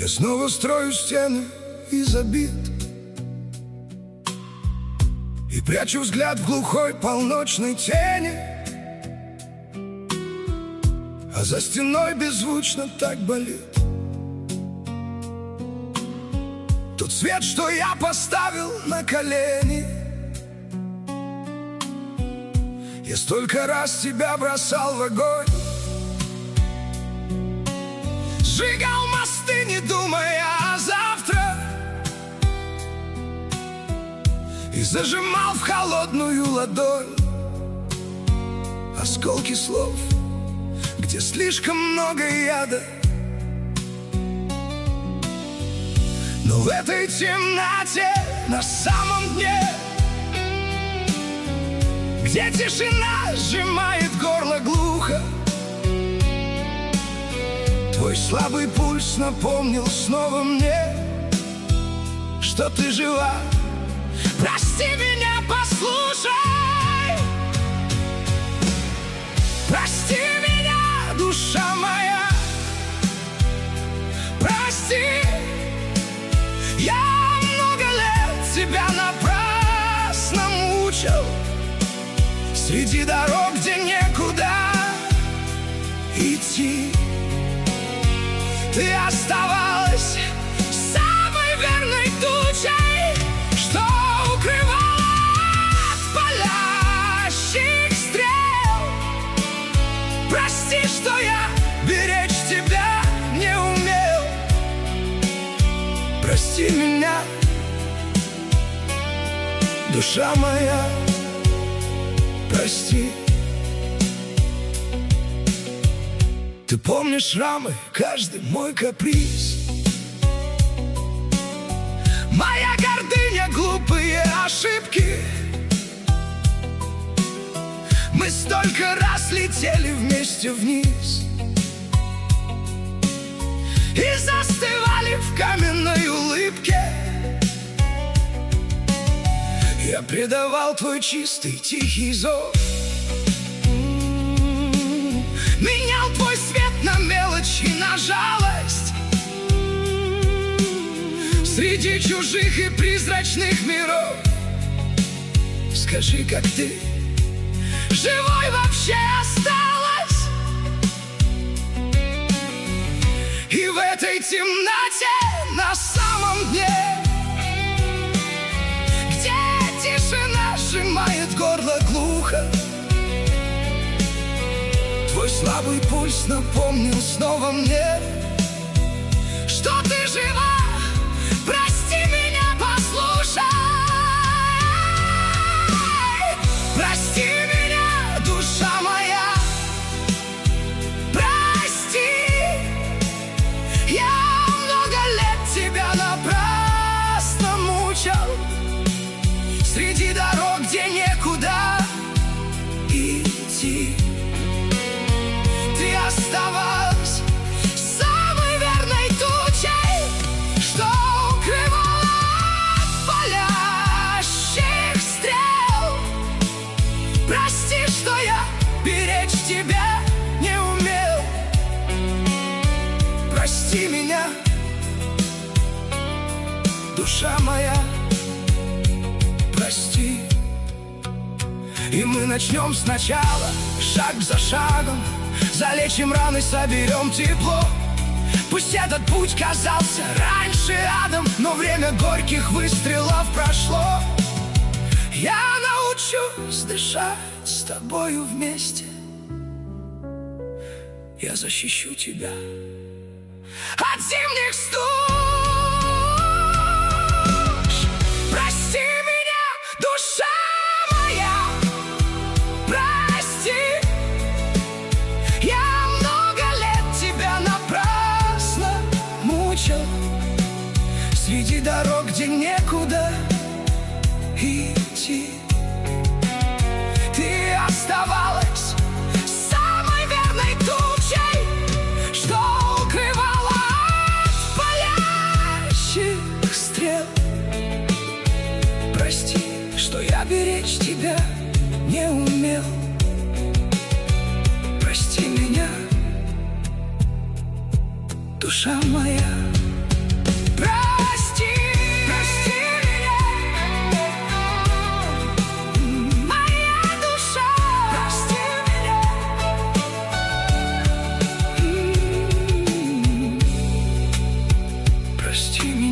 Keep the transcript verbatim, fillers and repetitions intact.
Я снова строю стены из обид и прячу взгляд в глухой полночной тени, а за стеной беззвучно так болит тот свет, что я поставил на колени. Я столько раз тебя бросал в огонь, сжигал мосты, не думая о завтра, и зажимал в холодную ладонь осколки слов, где слишком много яда. Но в этой темноте, на самом дне, где тишина сжимает горло глухо, твой слабый пульс напомнил снова мне, что ты жива. Прости меня, послушай, прости меня, душа моя, прости. Я много лет тебя напрасно мучил среди дорог, где некуда идти. Ты оставалась самой верной тучей, что укрывала от палящих стрел. Прости, что я беречь тебя не умел. Прости меня, душа моя, прости. Ты помнишь рамы, каждый мой каприз, моя гордыня, глупые ошибки. Мы столько раз летели вместе вниз и застывали в каменной улыбке. Я предавал твой чистый тихий зов, менял твой свет на мелочь и на жалость. Среди чужих и призрачных миров скажи, как ты живой вообще осталась? И в этой темноте, на самом дне, где тишина сжимает горло глухо, твой слабый пульс напомнил снова мне, что ты жива. Прости меня, послушай, прости меня, душа моя, прости. Я много лет тебя напрасно мучил среди дорог, где некуда идти. Ты оставалась самой верной тучей, что укрывала от палящих стрел. Прости, что я беречь тебя не умел. Прости меня, душа моя, прости. И мы начнем сначала, шаг за шагом, залечим раны, соберем тепло. Пусть этот путь казался раньше адом, но время горьких выстрелов прошло. Я научусь дышать с тобою вместе. Я защищу тебя от зимних стуч. Прости меня, душа моя, прости. Я много лет тебя напрасно мучил среди дорог, где некуда идти. Ты оставалась самой верной тучей, что укрывала от палящих стрел. Прости, что я беречь тебя не умел. Прости меня, душа моя, прости меня.